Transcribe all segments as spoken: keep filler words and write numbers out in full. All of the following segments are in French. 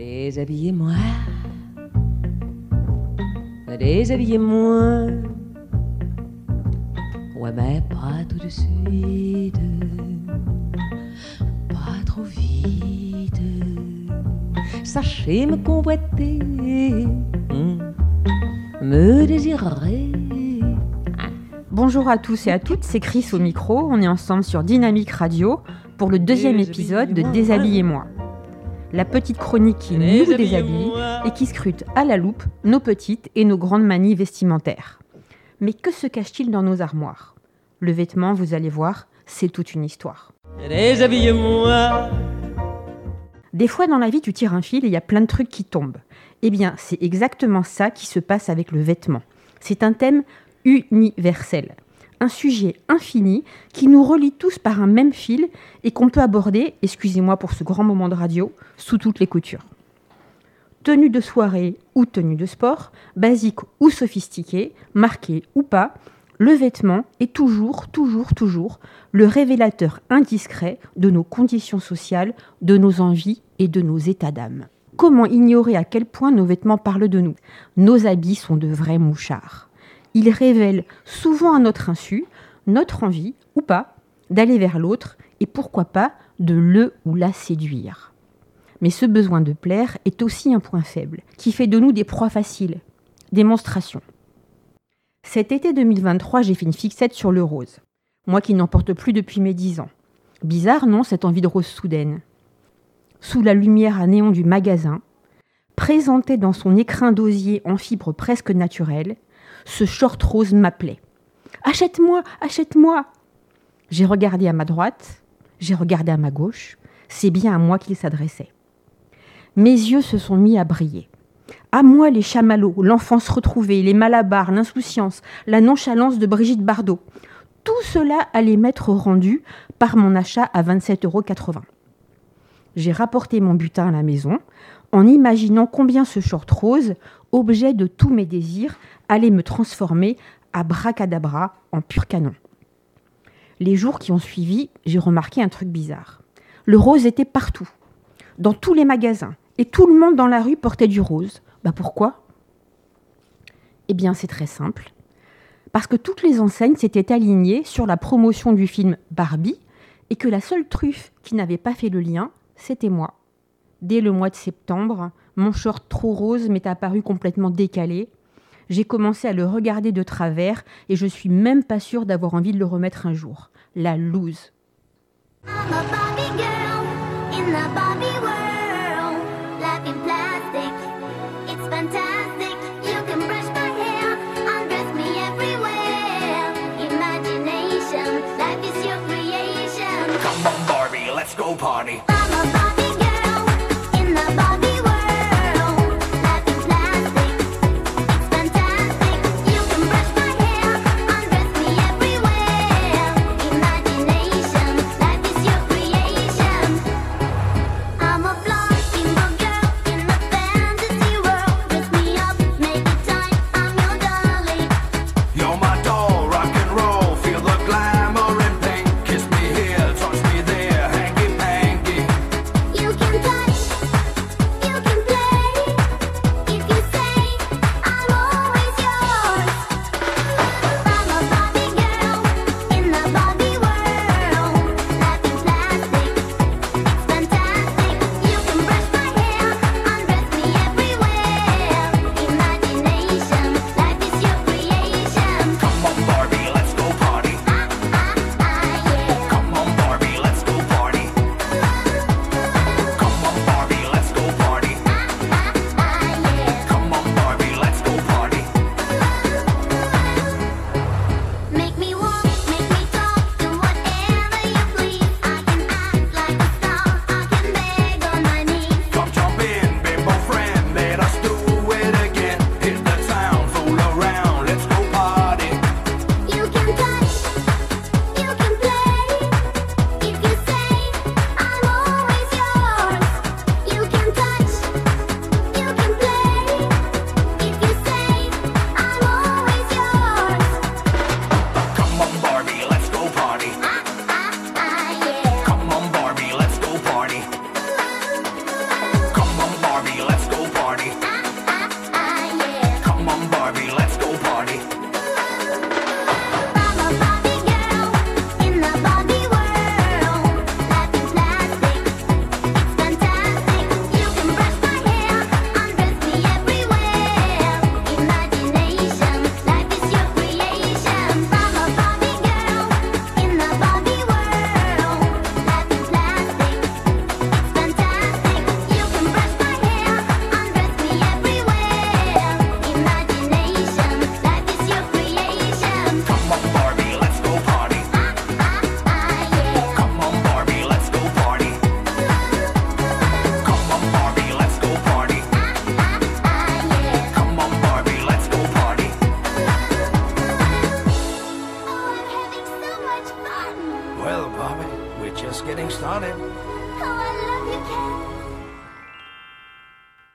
Déshabillez-moi, déshabillez-moi. Ouais, mais pas tout de suite, pas trop vite. Sachez me convoiter, me désirer. Bonjour à tous et à toutes, c'est Chris au micro. On est ensemble sur Dynamique Radio pour le deuxième épisode de Déshabillez-moi. La petite chronique qui nous déshabille et qui scrute à la loupe nos petites et nos grandes manies vestimentaires. Mais que se cache-t-il dans nos armoires ? Le vêtement, vous allez voir, c'est toute une histoire. Déshabillez-moi. Des fois dans la vie, tu tires un fil et il y a plein de trucs qui tombent. Eh bien, c'est exactement ça qui se passe avec le vêtement. C'est un thème universel. Un sujet infini qui nous relie tous par un même fil et qu'on peut aborder, excusez-moi pour ce grand moment de radio, sous toutes les coutures. Tenue de soirée ou tenue de sport, basique ou sophistiquée, marquée ou pas, le vêtement est toujours, toujours, toujours le révélateur indiscret de nos conditions sociales, de nos envies et de nos états d'âme. Comment ignorer à quel point nos vêtements parlent de nous ? Nos habits sont de vrais mouchards. Ils révèlent souvent à notre insu notre envie, ou pas, d'aller vers l'autre et pourquoi pas de le ou la séduire. Mais ce besoin de plaire est aussi un point faible, qui fait de nous des proies faciles. Démonstration. Cet été deux mille vingt-trois, j'ai fait une fixette sur le rose. Moi qui n'en porte plus depuis mes dix ans. Bizarre, non, cette envie de rose soudaine. Sous la lumière à néon du magasin, présenté dans son écrin d'osier en fibre presque naturelle, ce short rose m'appelait. « Achète-moi, achète-moi !» J'ai regardé à ma droite, j'ai regardé à ma gauche, c'est bien à moi qu'il s'adressait. Mes yeux se sont mis à briller. À moi les chamallows, l'enfance retrouvée, les malabars, l'insouciance, la nonchalance de Brigitte Bardot. Tout cela allait m'être rendu par mon achat à vingt-sept euros quatre-vingts. J'ai rapporté mon butin à la maison en imaginant combien ce short rose, objet de tous mes désirs, allait me transformer à bracadabra en pur canon. Les jours qui ont suivi, j'ai remarqué un truc bizarre. Le rose était partout, dans tous les magasins, et tout le monde dans la rue portait du rose. Bah pourquoi ? Eh bien, c'est très simple. Parce que toutes les enseignes s'étaient alignées sur la promotion du film Barbie et que la seule truffe qui n'avait pas fait le lien, c'était moi. Dès le mois de septembre, mon short trop rose m'est apparu complètement décalé. J'ai commencé à le regarder de travers et je suis même pas sûre d'avoir envie de le remettre un jour. La loose. I'm a Barbie girl in the Barbie world. Life in plastic, it's fantastic. You can brush my hair, undress me everywhere. Imagination, life is your creation. Come on Barbie, let's go party. I'm a Barbie girl in the Barbie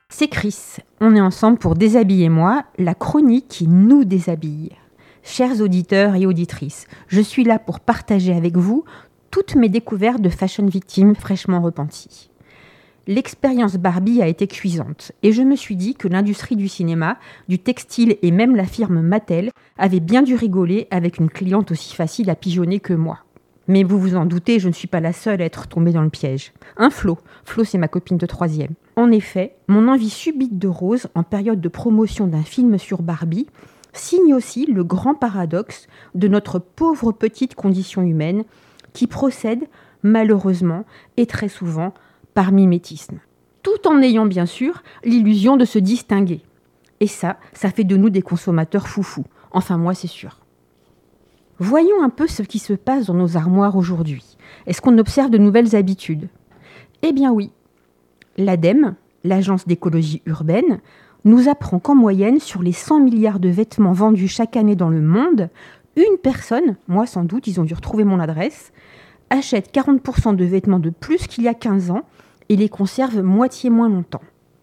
C'est Chris. On est ensemble pour Déshabillez-moi, la chronique qui nous déshabille. Chers auditeurs et auditrices, je suis là pour partager avec vous toutes mes découvertes de fashion victimes fraîchement repenties. L'expérience Barbie a été cuisante et je me suis dit que l'industrie du cinéma, du textile et même la firme Mattel avaient bien dû rigoler avec une cliente aussi facile à pigeonner que moi. Mais vous vous en doutez, je ne suis pas la seule à être tombée dans le piège. Un Flo. Flo, c'est ma copine de troisième. En effet, mon envie subite de rose en période de promotion d'un film sur Barbie signe aussi le grand paradoxe de notre pauvre petite condition humaine qui procède, malheureusement et très souvent, par mimétisme. Tout en ayant bien sûr l'illusion de se distinguer. Et ça, ça fait de nous des consommateurs foufous. Enfin moi, c'est sûr. Voyons un peu ce qui se passe dans nos armoires aujourd'hui. Est-ce qu'on observe de nouvelles habitudes ? Eh bien oui. L'ADEME, l'Agence d'écologie urbaine, nous apprend qu'en moyenne, sur les cent milliards de vêtements vendus chaque année dans le monde, une personne, moi sans doute, ils ont dû retrouver mon adresse, achète quarante pour cent de vêtements de plus qu'il y a quinze ans et les conserve moitié moins longtemps.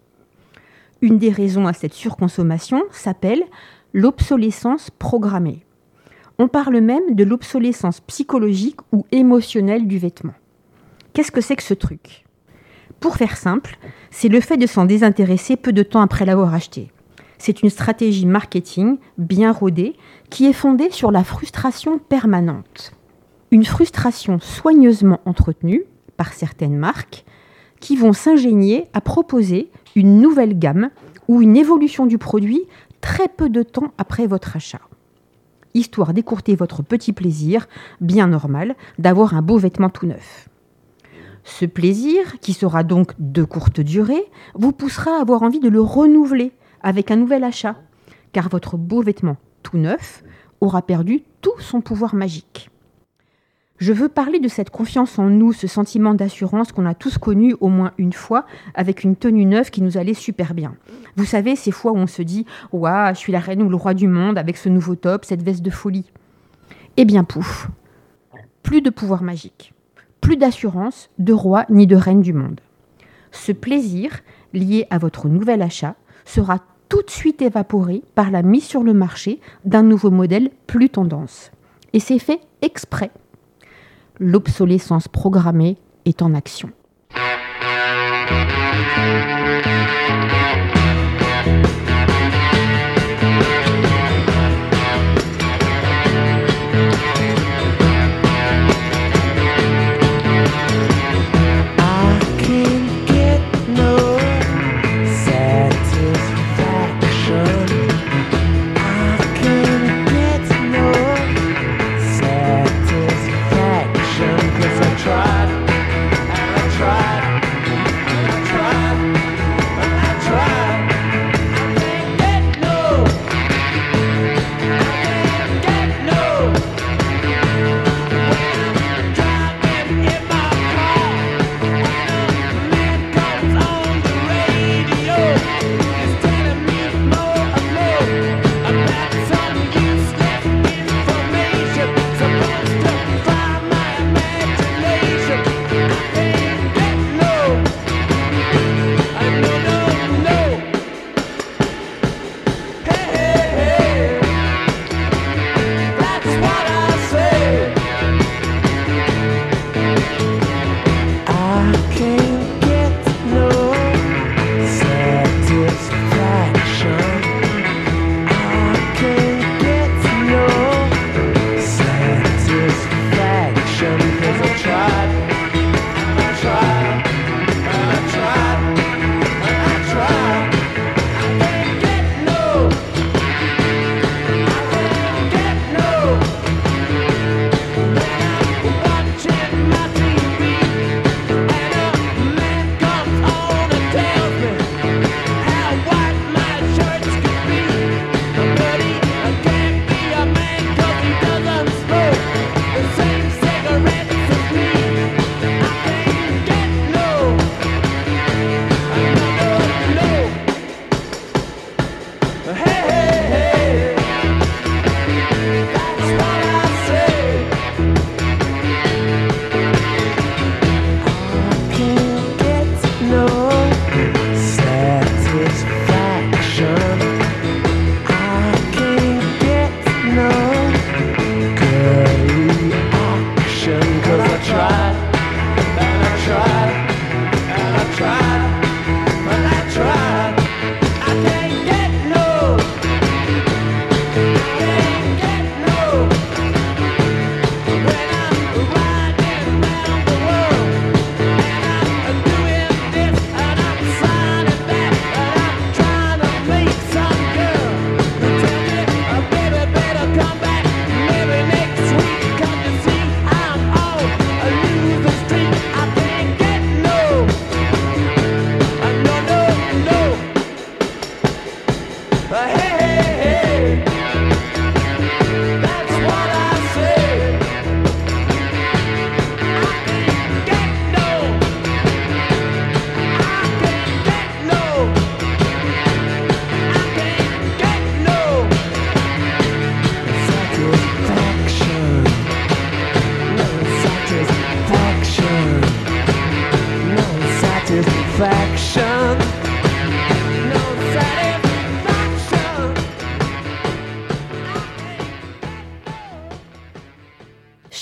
Une des raisons à cette surconsommation s'appelle l'obsolescence programmée. On parle même de l'obsolescence psychologique ou émotionnelle du vêtement. Qu'est-ce que c'est que ce truc ? Pour faire simple, c'est le fait de s'en désintéresser peu de temps après l'avoir acheté. C'est une stratégie marketing bien rodée qui est fondée sur la frustration permanente. Une frustration soigneusement entretenue par certaines marques qui vont s'ingénier à proposer une nouvelle gamme ou une évolution du produit très peu de temps après votre achat. Histoire d'écourter votre petit plaisir, bien normal, d'avoir un beau vêtement tout neuf. Ce plaisir, qui sera donc de courte durée, vous poussera à avoir envie de le renouveler avec un nouvel achat, car votre beau vêtement tout neuf aura perdu tout son pouvoir magique. Je veux parler de cette confiance en nous, ce sentiment d'assurance qu'on a tous connu au moins une fois avec une tenue neuve qui nous allait super bien. Vous savez, ces fois où on se dit « Ouah, je suis la reine ou le roi du monde avec ce nouveau top, cette veste de folie ». Eh bien pouf, plus de pouvoir magique, plus d'assurance de roi ni de reine du monde. Ce plaisir, lié à votre nouvel achat, sera tout de suite évaporé par la mise sur le marché d'un nouveau modèle plus tendance. Et c'est fait exprès. L'obsolescence programmée est en action.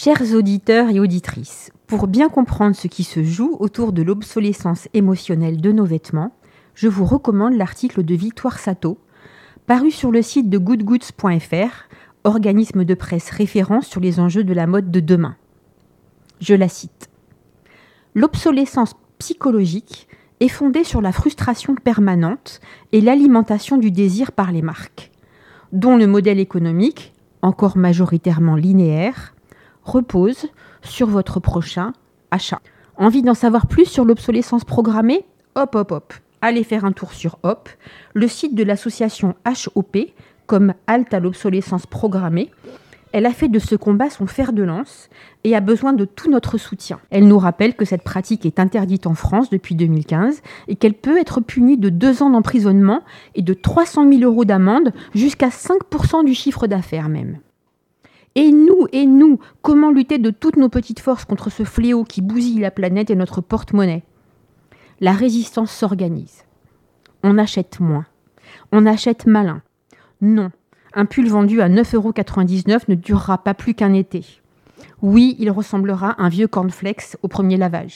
Chers auditeurs et auditrices, pour bien comprendre ce qui se joue autour de l'obsolescence émotionnelle de nos vêtements, je vous recommande l'article de Victoire Sato, paru sur le site de good goods point f r, organisme de presse référence sur les enjeux de la mode de demain. Je la cite. L'obsolescence psychologique est fondée sur la frustration permanente et l'alimentation du désir par les marques, dont le modèle économique, encore majoritairement linéaire, repose sur votre prochain achat. Envie d'en savoir plus sur l'obsolescence programmée ? Hop, hop, hop. Allez faire un tour sur Hop, le site de l'association H O P, comme Halte à l'obsolescence programmée. Elle a fait de ce combat son fer de lance et a besoin de tout notre soutien. Elle nous rappelle que cette pratique est interdite en France depuis deux mille quinze et qu'elle peut être punie de deux ans d'emprisonnement et de trois cent mille euros d'amende jusqu'à cinq pour cent du chiffre d'affaires même. Et nous, et nous, comment lutter de toutes nos petites forces contre ce fléau qui bousille la planète et notre porte-monnaie ? La résistance s'organise. On achète moins. On achète malin. Non, un pull vendu à neuf euros quatre-vingt-dix-neuf ne durera pas plus qu'un été. Oui, il ressemblera à un vieux cornflakes au premier lavage.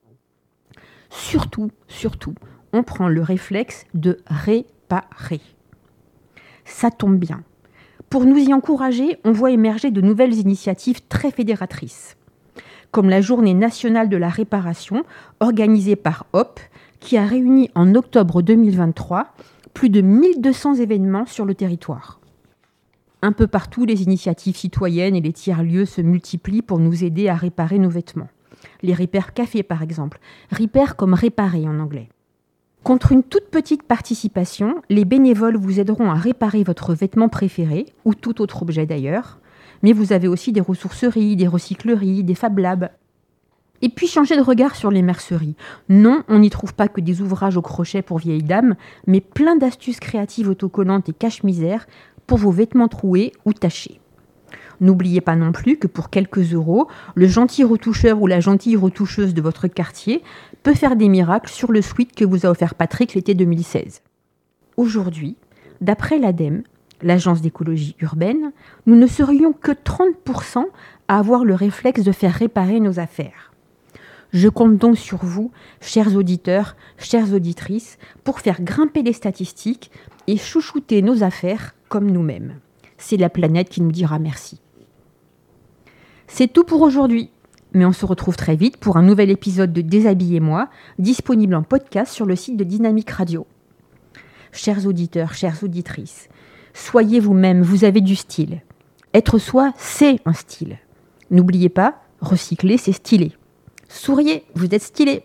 Surtout, surtout, on prend le réflexe de réparer. Ça tombe bien. Pour nous y encourager, on voit émerger de nouvelles initiatives très fédératrices, comme la Journée nationale de la réparation, organisée par Hop, qui a réuni en octobre deux mille vingt-trois plus de mille deux cents événements sur le territoire. Un peu partout, les initiatives citoyennes et les tiers-lieux se multiplient pour nous aider à réparer nos vêtements. Les Repair Cafés, par exemple. Repair comme réparer en anglais. Contre une toute petite participation, les bénévoles vous aideront à réparer votre vêtement préféré, ou tout autre objet d'ailleurs, mais vous avez aussi des ressourceries, des recycleries, des Fab Labs. Et puis changer de regard sur les merceries. Non, on n'y trouve pas que des ouvrages au crochet pour vieilles dames, mais plein d'astuces créatives autocollantes et cache-misère pour vos vêtements troués ou tachés. N'oubliez pas non plus que pour quelques euros, le gentil retoucheur ou la gentille retoucheuse de votre quartier peut faire des miracles sur le sweat que vous a offert Patrick l'été deux mille seize. Aujourd'hui, d'après l'ADEME, l'Agence d'écologie urbaine, nous ne serions que trente pour cent à avoir le réflexe de faire réparer nos affaires. Je compte donc sur vous, chers auditeurs, chères auditrices, pour faire grimper les statistiques et chouchouter nos affaires comme nous-mêmes. C'est la planète qui nous dira merci. C'est tout pour aujourd'hui, mais on se retrouve très vite pour un nouvel épisode de Déshabillez-moi, disponible en podcast sur le site de Dynamique Radio. Chers auditeurs, chères auditrices, soyez vous-même, vous avez du style. Être soi, c'est un style. N'oubliez pas, recycler, c'est stylé. Souriez, vous êtes stylé.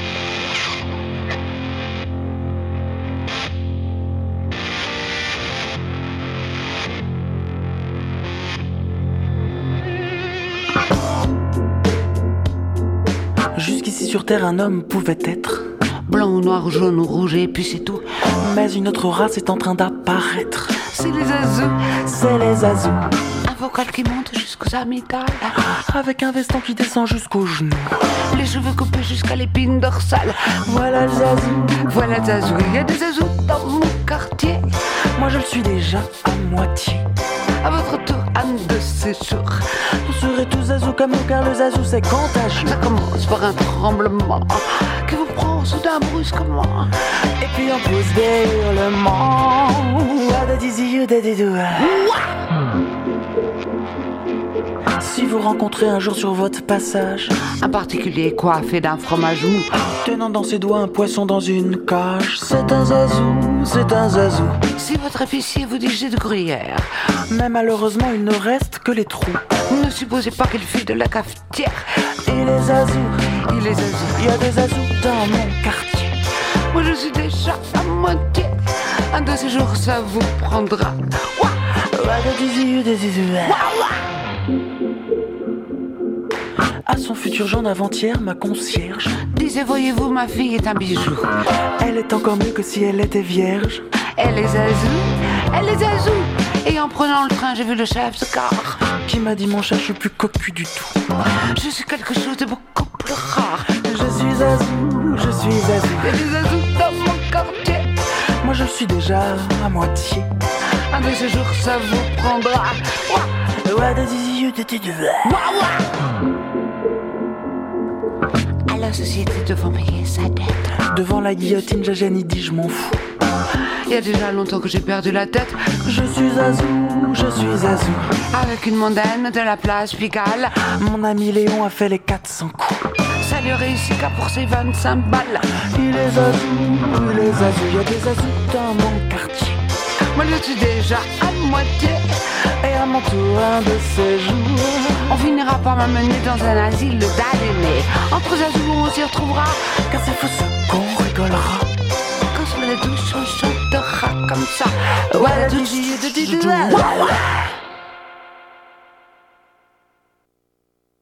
Jusqu'ici sur Terre, un homme pouvait être blanc, noir, jaune, rouge et puis c'est tout. Mais une autre race est en train d'apparaître. C'est les azous, C'est les azous, un vocal qui monte jusqu'aux amygdales, avec un veston qui descend jusqu'aux genoux. les cheveux coupés jusqu'à l'épine dorsale. Voilà le zazou, Voilà Zazou, il y a des azous dans mon quartier. moi je le suis déjà à moitié. À votre tour, Anne de séjour. Vous serez tous zazou comme nous car le zazou c'est contagieux. Ça commence par un tremblement qui vous prend soudain brusquement. Et puis on pousse des hurlements. Ah, da dizi, da di dou. Si vous rencontrez un jour sur votre passage Un particulier coiffé d'un fromage mou, tenant dans ses doigts un poisson dans une cage, c'est un zazou, c'est un zazou. si votre épicier vous dit j'ai de gruyère, Mais malheureusement il ne reste que les trous. ne supposez pas qu'il file de la cafetière. Et les zazous, Il est azou, il y a des zazous dans mon quartier. moi je suis déjà à moitié. Un de ces jours ça vous prendra. Ouah, Ah, da dizi, da di dou. À son futur genre d'avant-hier, ma concierge, disait voyez-vous ma fille est un bijou. elle est encore mieux que si elle était vierge. Elle est azou, elle est azou. Et en prenant le train j'ai vu le chef se car. Qui m'a dit mon chat, je suis plus cocu du tout. Je suis quelque chose de beaucoup plus rare. Je suis zazou, je suis zazou. Il y a des azous dans mon quartier. Moi je le suis déjà à moitié. Un de ces jours ça vous prendra. Ouah, À la société devant payer sa dette. Devant la guillotine, Jajani dit je m'en fous. Il y a déjà longtemps que j'ai perdu la tête. Je suis Azou, je suis Azou. Avec une mondaine de la place Pigalle. Mon ami Léon a fait les quatre cents coups. Ça lui réussit qu'à pour ses vingt-cinq balles. Il est Azou, il est Azou. Il y a des Azous dans mon quartier. Moi je suis déjà à moitié. Et à mon tour un de ces jours, on finira par m'amener dans un asile d'aliénés. Entre Azou on s'y retrouvera. car c'est fou ce qu'on rigolera. Quand sur la douche on chantera comme ça. Voilà, douche,